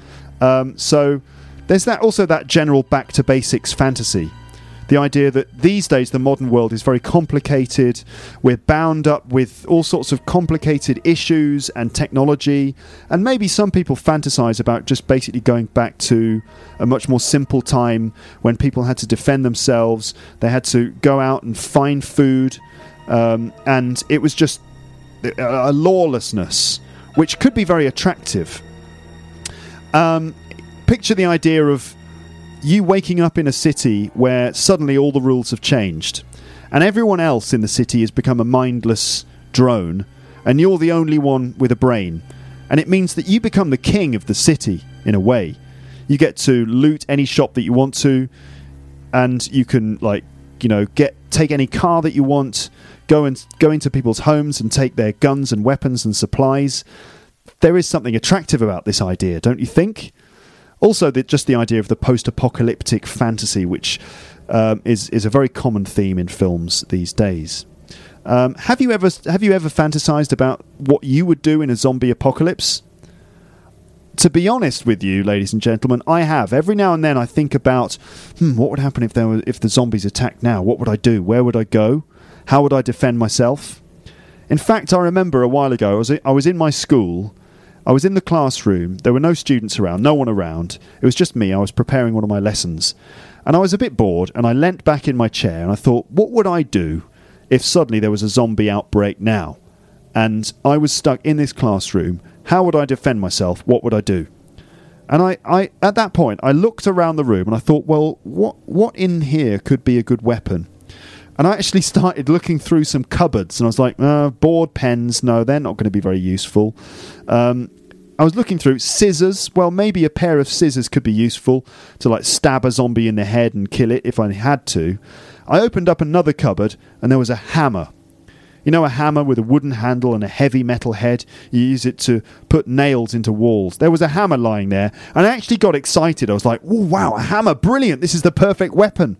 Um, so there's that also that general back to basics fantasy. The idea that these days the modern world is very complicated. We're bound up with all sorts of complicated issues and technology. And maybe some people fantasize about just basically going back to a much more simple time when people had to defend themselves. They had to go out and find food. Um, and it was just a lawlessness, which could be very attractive. Um, picture the idea of you waking up in a city where suddenly all the rules have changed and everyone else in the city has become a mindless drone and you're the only one with a brain. And it means that you become the king of the city in a way. You get to loot any shop that you want to, and you can, like, you know, get take any car that you want, go and go into people's homes and take their guns and weapons and supplies. There is something attractive about this idea, don't you think? Also, the, just the idea of the post-apocalyptic fantasy, which um, is is a very common theme in films these days. Um, have you ever have you ever fantasized about what you would do in a zombie apocalypse? To be honest with you, ladies and gentlemen, I have. Every now and then, I think about, hmm, what would happen if there were if the zombies attacked now? What would I do? Where would I go? How would I defend myself? In fact, I remember a while ago, I was I was in my school. I was in the classroom, there were no students around, no one around, it was just me, I was preparing one of my lessons, and I was a bit bored, and I leant back in my chair, and I thought, what would I do if suddenly there was a zombie outbreak now? And I was stuck in this classroom, how would I defend myself, what would I do? And I, I at that point, I looked around the room, and I thought, well, what, what in here could be a good weapon? And I actually started looking through some cupboards, and I was like, uh, board pens, no, they're not going to be very useful. Um, I was looking through scissors. Well, maybe a pair of scissors could be useful to, like, stab a zombie in the head and kill it if I had to. I opened up another cupboard, and there was a hammer. You know, a hammer with a wooden handle and a heavy metal head? You use it to put nails into walls. There was a hammer lying there, and I actually got excited. I was like, oh, wow, a hammer, brilliant. This is the perfect weapon.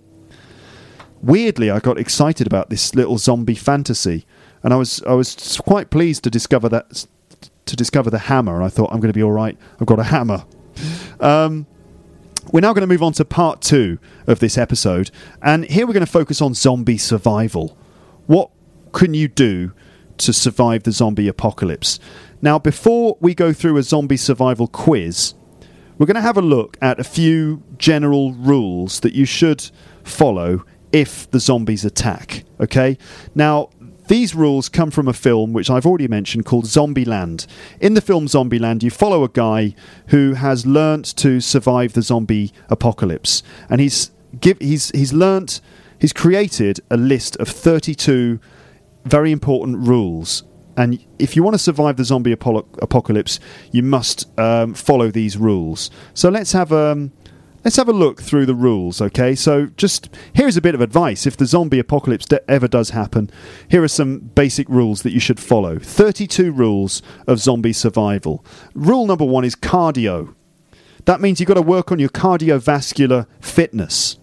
Weirdly, I got excited about this little zombie fantasy, and I was I was quite pleased to discover that to discover the hammer, and I thought, I'm going to be all right. I've got a hammer. Um, we're now going to move on to part two of this episode, and here we're going to focus on zombie survival. What can you do to survive the zombie apocalypse? Now, before we go through a zombie survival quiz, we're going to have a look at a few general rules that you should follow if the zombies attack. Okay? Now, these rules come from a film which I've already mentioned called Zombieland. In the film Zombieland, you follow a guy who has learnt to survive the zombie apocalypse, and he's give he's he's learnt he's created a list of thirty-two very important rules, and if you want to survive the zombie apo- apocalypse, you must um, follow these rules. So let's have um let's have a look through the rules. Okay, so just here's a bit of advice. If the zombie apocalypse de- ever does happen, here are some basic rules that you should follow. thirty-two rules of zombie survival. Rule number one is cardio. That means you've got to work on your cardiovascular fitness.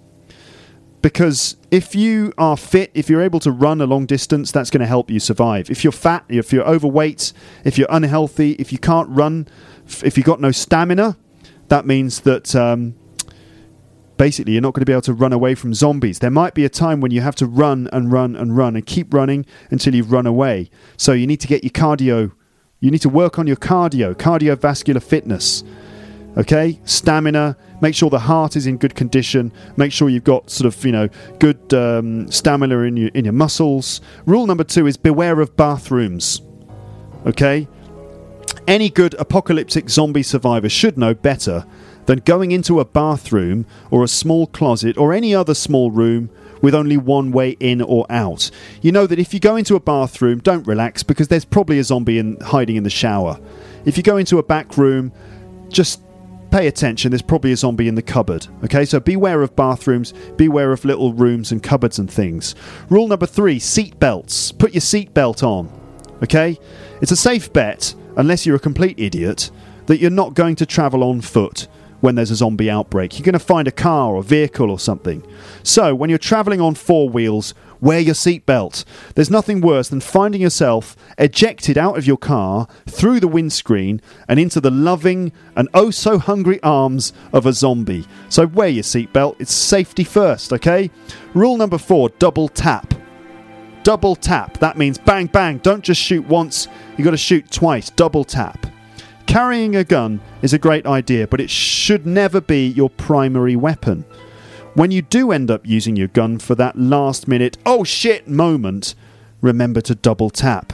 Because if you are fit, if you're able to run a long distance, that's going to help you survive. If you're fat, if you're overweight, if you're unhealthy, if you can't run, if you've got no stamina, that means that um, basically you're not going to be able to run away from zombies. There might be a time when you have to run and run and run and keep running until you've run away. So you need to get your cardio, you need to work on your cardio, cardiovascular fitness. Okay, stamina, make sure the heart is in good condition, make sure you've got sort of, you know, good um, stamina in your, in your muscles. Rule number two is beware of bathrooms. Okay, any good apocalyptic zombie survivor should know better than going into a bathroom or a small closet or any other small room with only one way in or out. You know that if you go into a bathroom, don't relax, because there's probably a zombie in, hiding in the shower. If you go into a back room, just pay attention, there's probably a zombie in the cupboard. Okay, so beware of bathrooms, beware of little rooms and cupboards and things. Rule number three, seat belts. Put your seat belt on. Okay, it's a safe bet, unless you're a complete idiot, that you're not going to travel on foot when there's a zombie outbreak. You're going to find a car or vehicle or something. So when you're travelling on four wheels, wear your seatbelt. There's nothing worse than finding yourself ejected out of your car, through the windscreen, and into the loving and oh so hungry arms of a zombie. So wear your seatbelt. It's safety first, okay? Rule number four, double tap. Double tap. That means bang, bang. Don't just shoot once. You've got to shoot twice. Double tap. Carrying a gun is a great idea, but it should never be your primary weapon. When you do end up using your gun for that last minute, oh shit moment, remember to double tap.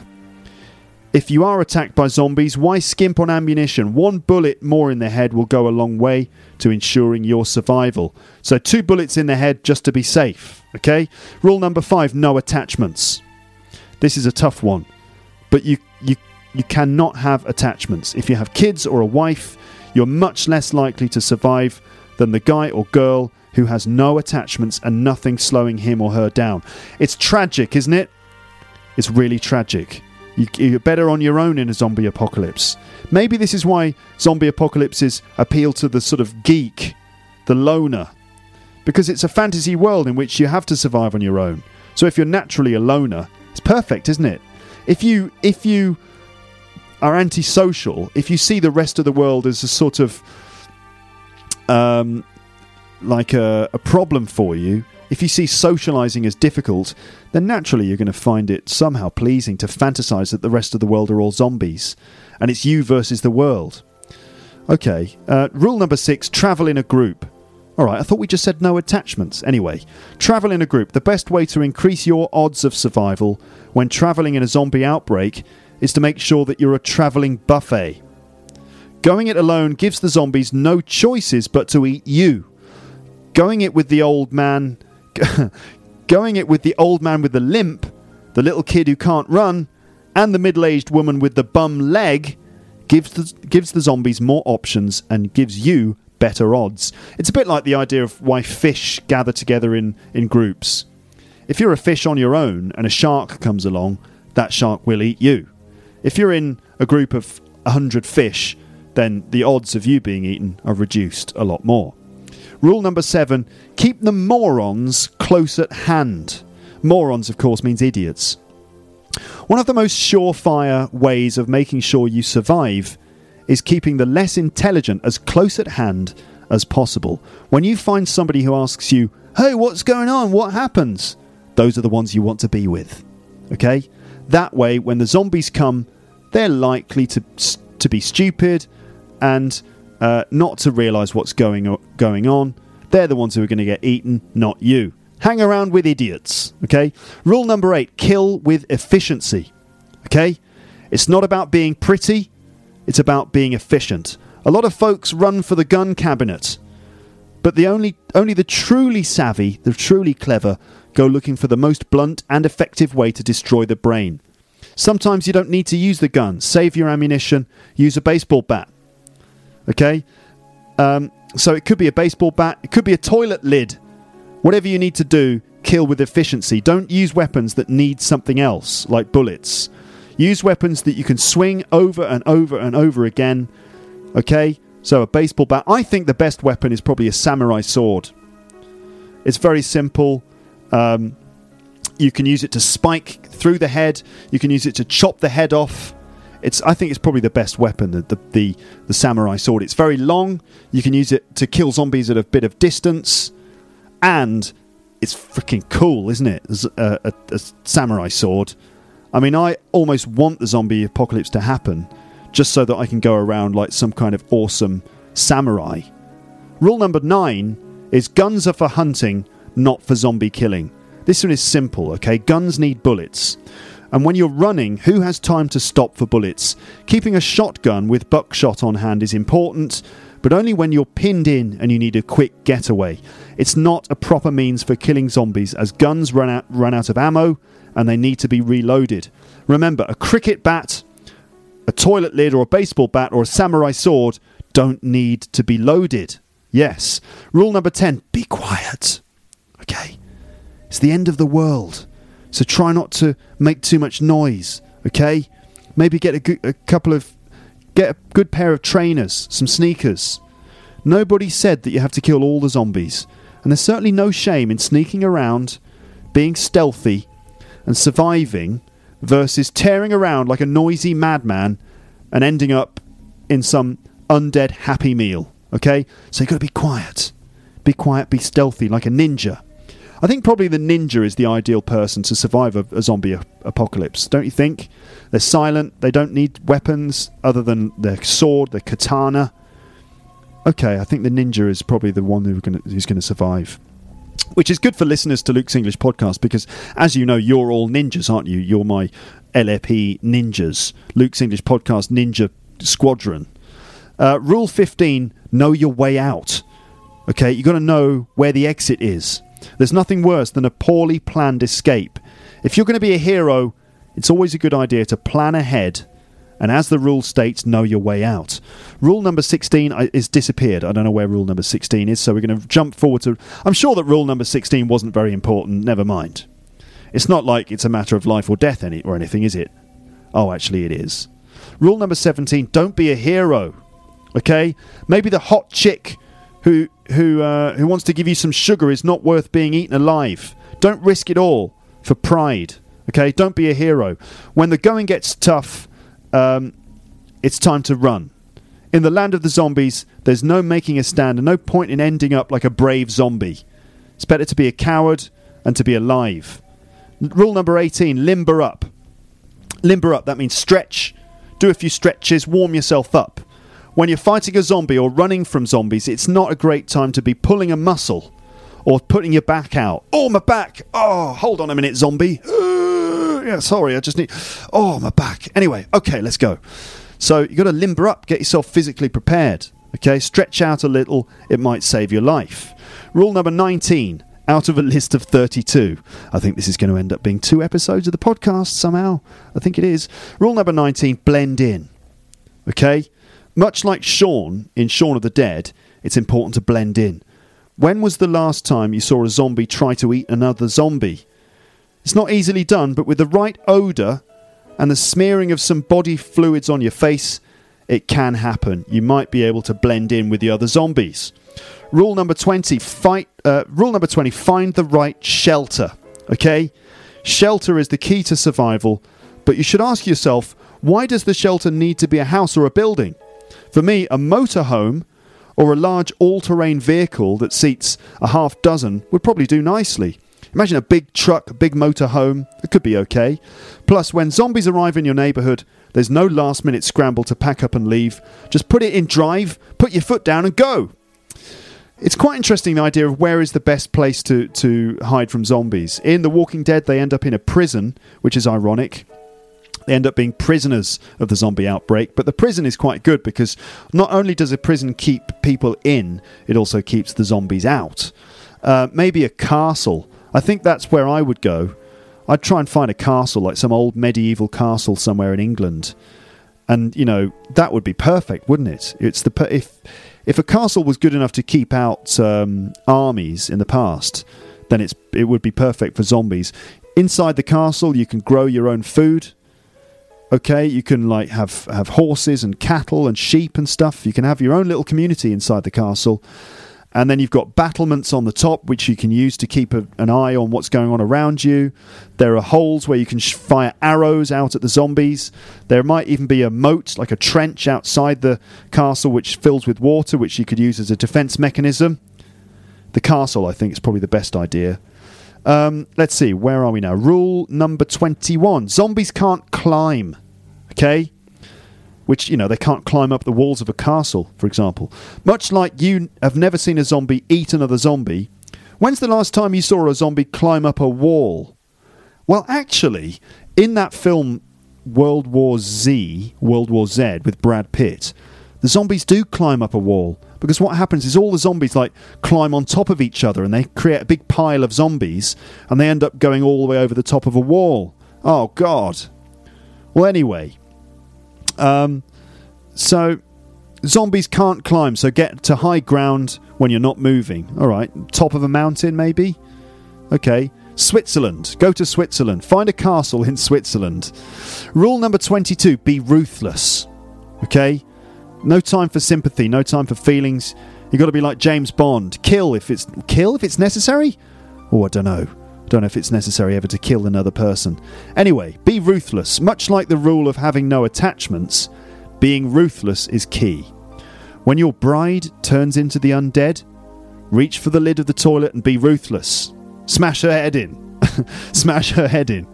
If you are attacked by zombies, why skimp on ammunition? One bullet more in the head will go a long way to ensuring your survival. So two bullets in the head just to be safe, okay? Rule number five, no attachments. This is a tough one, but you you You cannot have attachments. If you have kids or a wife, you're much less likely to survive than the guy or girl who has no attachments and nothing slowing him or her down. It's tragic, isn't it? It's really tragic. You, you're better on your own in a zombie apocalypse. Maybe this is why zombie apocalypses appeal to the sort of geek, the loner, because it's a fantasy world in which you have to survive on your own. So if you're naturally a loner, it's perfect, isn't it? If you if you are antisocial, if you see the rest of the world as a sort of um, like a, a problem for you, if you see socialising as difficult, then naturally you're going to find it somehow pleasing to fantasise that the rest of the world are all zombies and it's you versus the world. Okay, uh, rule number six, travel in a group. Alright, I thought we just said no attachments. Anyway, travel in a group. The best way to increase your odds of survival when travelling in a zombie outbreak is to make sure that you're a travelling buffet. Going it alone gives the zombies no choices but to eat you. Going it with the old man... going it with the old man with the limp, the little kid who can't run, and the middle-aged woman with the bum leg gives the, gives the zombies more options and gives you better odds. It's a bit like the idea of why fish gather together in, in groups. If you're a fish on your own and a shark comes along, that shark will eat you. If you're in a group of one hundred fish, then the odds of you being eaten are reduced a lot more. Rule number seven, keep the morons close at hand. Morons, of course, means idiots. One of the most surefire ways of making sure you survive is keeping the less intelligent as close at hand as possible. When you find somebody who asks you, hey, what's going on? What happens? Those are the ones you want to be with. Okay? That way, when the zombies come, they're likely to to be stupid and uh, not to realise what's going going on. They're the ones who are going to get eaten, not you. Hang around with idiots. Okay? Rule number eight, kill with efficiency. Okay? It's not about being pretty. It's about being efficient. A lot of folks run for the gun cabinet, but the only only the truly savvy, the truly clever, go looking for the most blunt and effective way to destroy the brain. Sometimes you don't need to use the gun. Save your ammunition. Use a baseball bat. Okay? Um, so it could be a baseball bat. It could be a toilet lid. Whatever you need to do, kill with efficiency. Don't use weapons that need something else, like bullets. Use weapons that you can swing over and over and over again. Okay? So a baseball bat. I think the best weapon is probably a samurai sword. It's very simple. Um, you can use it to spike through the head. You can use it to chop the head off. It's. I think it's probably the best weapon, the, the, the, the samurai sword. It's very long. You can use it to kill zombies at a bit of distance. And it's freaking cool, isn't it? A, a, a samurai sword. I mean, I almost want the zombie apocalypse to happen just so that I can go around like some kind of awesome samurai. Rule number nine is guns are for hunting, not for zombie killing. This one is simple, okay? Guns need bullets. And when you're running, who has time to stop for bullets? Keeping a shotgun with buckshot on hand is important, but only when you're pinned in and you need a quick getaway. It's not a proper means for killing zombies, as guns run out, run out of ammo and they need to be reloaded. Remember, a cricket bat, a toilet lid or a baseball bat or a samurai sword don't need to be loaded. Yes. Rule number ten, be quiet. Okay? It's the end of the world. So try not to make too much noise. Okay? Maybe get a, good, a couple of... Get a good pair of trainers, some sneakers. Nobody said that you have to kill all the zombies. And there's certainly no shame in sneaking around, being stealthy and surviving versus tearing around like a noisy madman and ending up in some undead Happy Meal. Okay? So you've got to be quiet. Be quiet, be stealthy like a ninja. I think probably the ninja is the ideal person to survive a, a zombie a- apocalypse, don't you think? They're silent, they don't need weapons other than their sword, their katana. Okay, I think the ninja is probably the one who gonna, who's going to survive. Which is good for listeners to Luke's English podcast because, as you know, you're all ninjas, aren't you? You're my L A P ninjas. Luke's English podcast ninja squadron. Uh, rule fifteen, know your way out. Okay, you've got to know where the exit is. There's nothing worse than a poorly planned escape. If you're going to be a hero, it's always a good idea to plan ahead and, as the rule states, know your way out. Rule number sixteen is disappeared. I don't know where rule number sixteen is, so we're going to jump forward to... I'm sure that rule number sixteen wasn't very important. Never mind. It's not like it's a matter of life or death any or anything, is it? Oh, actually it is. Rule number seventeen, don't be a hero. Okay? Maybe the hot chick who who uh, who wants to give you some sugar is not worth being eaten alive. Don't risk it all for pride. Okay? Don't be a hero. When the going gets tough, um, it's time to run. In the land of the zombies, there's no making a stand and no point in ending up like a brave zombie. It's better to be a coward and to be alive. Rule number eighteen, limber up. Limber up, that means stretch. Do a few stretches, warm yourself up. When you're fighting a zombie or running from zombies, it's not a great time to be pulling a muscle or putting your back out. Oh, my back. Oh, hold on a minute, zombie. Uh, yeah, sorry, I just need... Oh, my back. Anyway, okay, let's go. So you've got to limber up, get yourself physically prepared. Okay, stretch out a little. It might save your life. Rule number nineteen, out of a list of thirty-two. I think this is going to end up being two episodes of the podcast somehow. I think it is. Rule number nineteen, blend in. Okay? Much like Shaun in Shaun of the Dead, it's important to blend in. When was the last time you saw a zombie try to eat another zombie? It's not easily done, but with the right odour and the smearing of some body fluids on your face, it can happen. You might be able to blend in with the other zombies. Rule number twenty, fight. Uh, rule number twenty, find the right shelter. Okay? Shelter is the key to survival, but you should ask yourself, why does the shelter need to be a house or a building? For me, a motorhome or a large all-terrain vehicle that seats a half dozen would probably do nicely. Imagine a big truck, a big motorhome. It could be okay. Plus, when zombies arrive in your neighbourhood, there's no last-minute scramble to pack up and leave. Just put it in drive, put your foot down and go. It's quite interesting, the idea of where is the best place to, to hide from zombies. In The Walking Dead, they end up in a prison, which is ironic. They end up being prisoners of the zombie outbreak. But the prison is quite good because not only does a prison keep people in, it also keeps the zombies out. Uh, maybe a castle. I think that's where I would go. I'd try and find a castle, like some old medieval castle somewhere in England. And, you know, that would be perfect, wouldn't it? It's the per- if if a castle was good enough to keep out um, armies in the past, then it's it would be perfect for zombies. Inside the castle, you can grow your own food. Okay, you can like have, have horses and cattle and sheep and stuff. You can have your own little community inside the castle. And then you've got battlements on the top, which you can use to keep a, an eye on what's going on around you. There are holes where you can sh- fire arrows out at the zombies. There might even be a moat, like a trench outside the castle, which fills with water, which you could use as a defense mechanism. The castle, I think, is probably the best idea. Um, let's see, where are we now? Rule number twenty-one. Zombies can't climb. Okay? Which, you know, they can't climb up the walls of a castle, for example. Much like you have never seen a zombie eat another zombie, when's the last time you saw a zombie climb up a wall? Well, actually, in that film World War Z, World War Z with Brad Pitt, the zombies do climb up a wall. Because what happens is all the zombies like climb on top of each other and they create a big pile of zombies and they end up going all the way over the top of a wall. Oh, God. Well, anyway... Um, so zombies can't climb, so get to high ground when you're not moving. All right, top of a mountain maybe? Okay, Switzerland. Go to Switzerland. Find a castle in Switzerland. Rule number twenty-two, be ruthless. Okay? No time for sympathy, no time for feelings. You've got to be like James Bond. Kill if it's kill if it's necessary? Oh, I don't know. Don't know if it's necessary ever to kill another person. Anyway, be ruthless. Much like the rule of having no attachments, being ruthless is key. When your bride turns into the undead, reach for the lid of the toilet and be ruthless. Smash her head in. Smash her head in.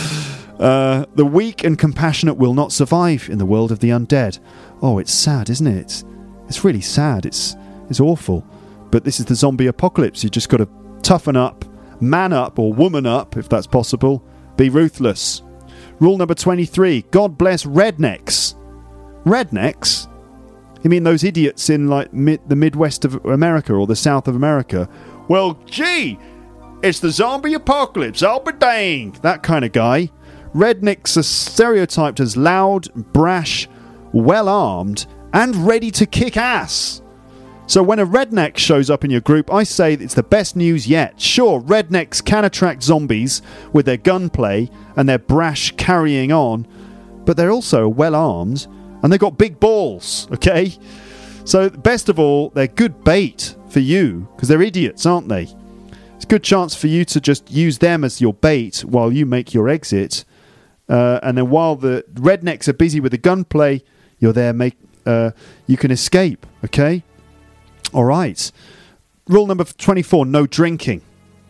Uh, the weak and compassionate will not survive in the world of the undead. Oh, it's sad, isn't it? It's really sad. It's, it's awful. But this is the zombie apocalypse. You've just got to toughen up. Man up, or woman up, if that's possible. Be ruthless. Rule number twenty-three. God bless rednecks. Rednecks? You mean those idiots in like mid- the Midwest of America or the South of America? Well, gee, it's the zombie apocalypse. I'll be danged. That kind of guy. Rednecks are stereotyped as loud, brash, well-armed, and ready to kick ass. So when a redneck shows up in your group, I say it's the best news yet. Sure, rednecks can attract zombies with their gunplay and their brash carrying on, but they're also well-armed and they've got big balls, okay? So best of all, they're good bait for you because they're idiots, aren't they? It's a good chance for you to just use them as your bait while you make your exit. Uh, and then while the rednecks are busy with the gunplay, you're there, make, uh, you can escape, okay? All right. Rule number twenty-four, no drinking.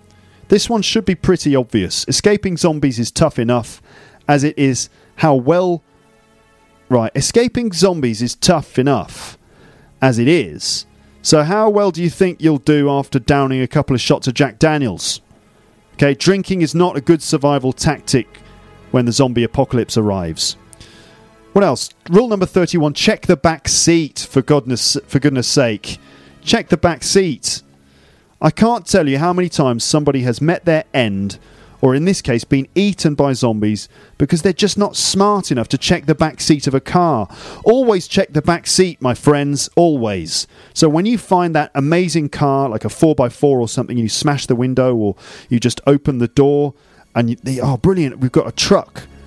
This one should be pretty obvious. Escaping zombies is tough enough as it is how well... Right, escaping zombies is tough enough as it is. So how well do you think you'll do after downing a couple of shots of Jack Daniels? Okay, drinking is not a good survival tactic when the zombie apocalypse arrives. What else? Rule number thirty-one, check the back seat, for goodness, for goodness sake. Check the back seat. I can't tell you how many times somebody has met their end, or in this case been eaten by zombies, because they're just not smart enough to check the back seat of a car. Always check the back seat, my friends, always. So when you find that amazing car, like a four by four or something, you smash the window or you just open the door and you, oh, brilliant, we've got a truck.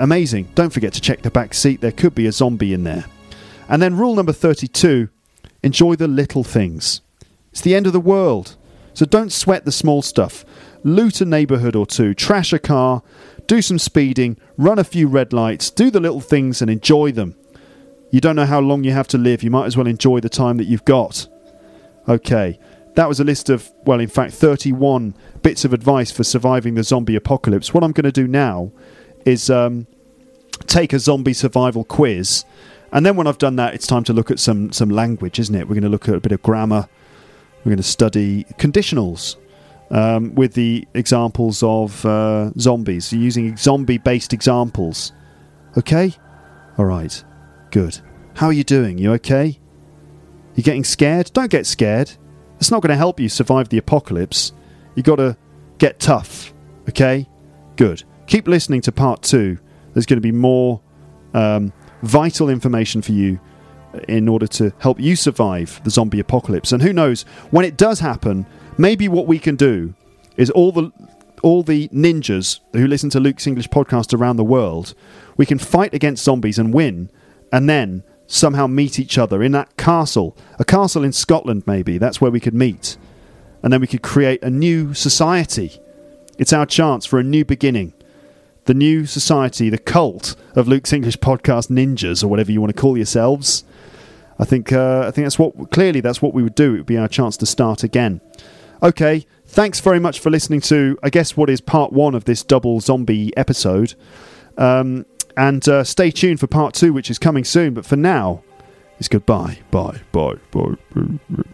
amazing. Don't forget to check the back seat. There could be a zombie in there. And then rule number thirty-two, enjoy the little things. It's the end of the world, so don't sweat the small stuff. Loot a neighbourhood or two, trash a car, do some speeding, run a few red lights, do the little things and enjoy them. You don't know how long you have to live. You might as well enjoy the time that you've got. Okay, that was a list of, well, in fact, thirty-one bits of advice for surviving the zombie apocalypse. What I'm going to do now is um, take a zombie survival quiz. And then when I've done that, it's time to look at some, some language, isn't it? We're going to look at a bit of grammar. We're going to study conditionals um, with the examples of uh, zombies. So using zombie-based examples. Okay? All right. Good. How are you doing? You okay? You getting scared? Don't get scared. It's not going to help you survive the apocalypse. You got to get tough. Okay? Good. Keep listening to part two. There's going to be more um, vital information for you in order to help you survive the zombie apocalypse. And who knows, when it does happen, maybe what we can do is all the all the ninjas who listen to Luke's English podcast around the world, we can fight against zombies and win, and then somehow meet each other in that castle. A castle in Scotland, maybe. That's where we could meet. And then we could create a new society. It's our chance for a new beginning. The new society, the cult of Luke's English podcast ninjas, or whatever you want to call yourselves. I think uh, I think that's what, clearly that's what we would do. It would be our chance to start again. Okay, thanks very much for listening to, I guess, what is part one of this double zombie episode. Um, and uh, stay tuned for part two, which is coming soon. But for now, it's goodbye. Bye, bye, bye, bye, bye.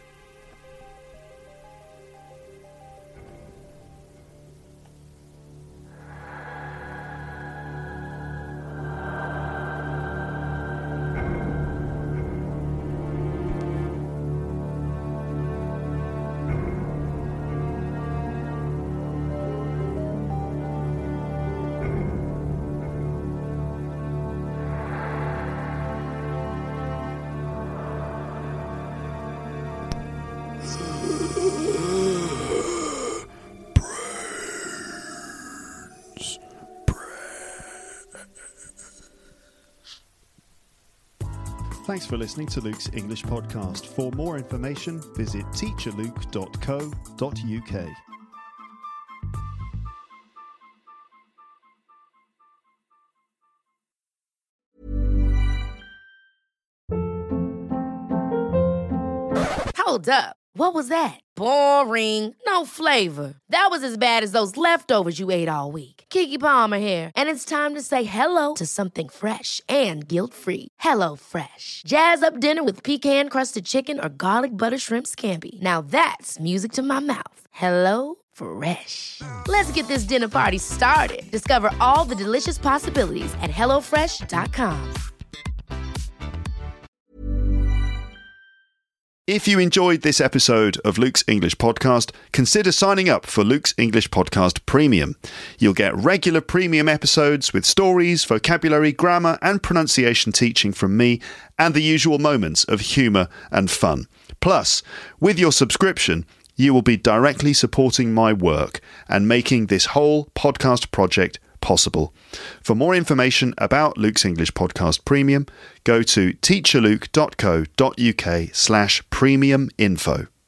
Thanks for listening to Luke's English podcast. For more information, visit teacher luke dot co dot uk. Hold up. What was that? Boring. No flavor. That was as bad as those leftovers you ate all week. Keke Palmer here. And it's time to say hello to something fresh and guilt-free. Hello Fresh. Jazz up dinner with pecan-crusted chicken or garlic butter shrimp scampi. Now that's music to my mouth. Hello Fresh. Let's get this dinner party started. Discover all the delicious possibilities at hello fresh dot com. If you enjoyed this episode of Luke's English Podcast, consider signing up for Luke's English Podcast Premium. You'll get regular premium episodes with stories, vocabulary, grammar and pronunciation teaching from me and the usual moments of humour and fun. Plus, with your subscription, you will be directly supporting my work and making this whole podcast project possible. For more information about Luke's English Podcast Premium, go to teacher luke dot co dot uk slash premium info.